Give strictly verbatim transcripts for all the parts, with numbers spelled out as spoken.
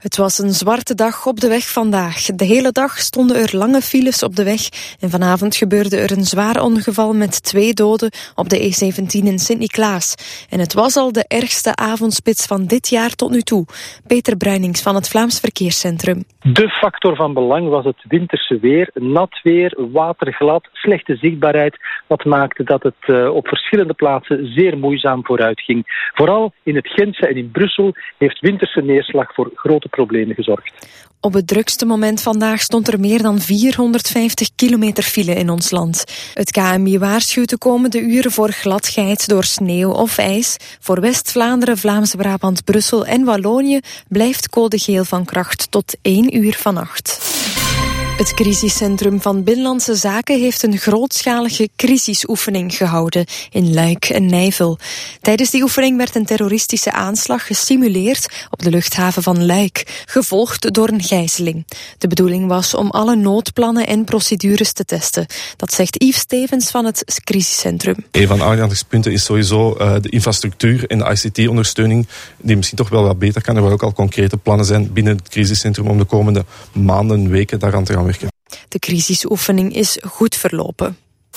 Het was een zwarte dag op de weg vandaag. De hele dag stonden er lange files op de weg en vanavond gebeurde er een zwaar ongeval met twee doden op de E zeventien in Sint-Niklaas. En het was al de ergste avondspits van dit jaar tot nu toe. Peter Bruinings van het Vlaams Verkeerscentrum. De factor van belang was het winterse weer, nat weer, waterglad, slechte zichtbaarheid, wat maakte dat het uh, op verschillende plaatsen zeer moeizaam vooruit ging. Vooral in het Gentse en in Brussel heeft winterse neerslag voor grote problemen gezorgd. Op het drukste moment vandaag stond er meer dan vierhonderdvijftig kilometer file in ons land. Het K M I waarschuwt de komende uren voor gladheid door sneeuw of ijs. Voor West-Vlaanderen, Vlaams-Brabant, Brussel en Wallonië blijft code geel van kracht tot één uur vannacht. Het crisiscentrum van Binnenlandse Zaken heeft een grootschalige crisisoefening gehouden in Luik en Nijvel. Tijdens die oefening werd een terroristische aanslag gesimuleerd op de luchthaven van Luik, gevolgd door een gijzeling. De bedoeling was om alle noodplannen en procedures te testen. Dat zegt Yves Stevens van het crisiscentrum. Een van de aandachtspunten is sowieso uh, de infrastructuur en de I C T-ondersteuning, die misschien toch wel wat beter kan. Er wel ook al concrete plannen zijn binnen het crisiscentrum om de komende maanden, weken daaraan te gaan werken. De crisisoefening is goed verlopen.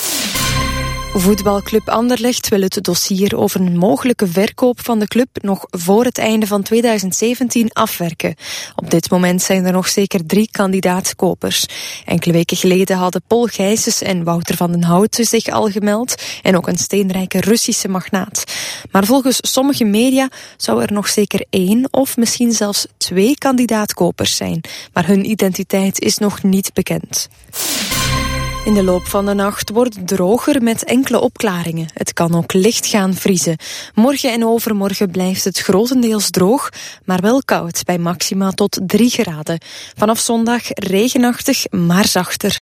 Voetbalclub Anderlecht wil het dossier over een mogelijke verkoop van de club nog voor het einde van tweeduizend zeventien afwerken. Op dit moment zijn er nog zeker drie kandidaat-kopers. Enkele weken geleden hadden Paul Gijsens en Wouter van den Houten zich al gemeld en ook een steenrijke Russische magnaat. Maar volgens sommige media zou er nog zeker één of misschien zelfs twee kandidaat-kopers zijn, maar hun identiteit is nog niet bekend. In de loop van de nacht wordt het droger met enkele opklaringen. Het kan ook licht gaan vriezen. Morgen en overmorgen blijft het grotendeels droog, maar wel koud bij maxima tot drie graden. Vanaf zondag regenachtig, maar zachter.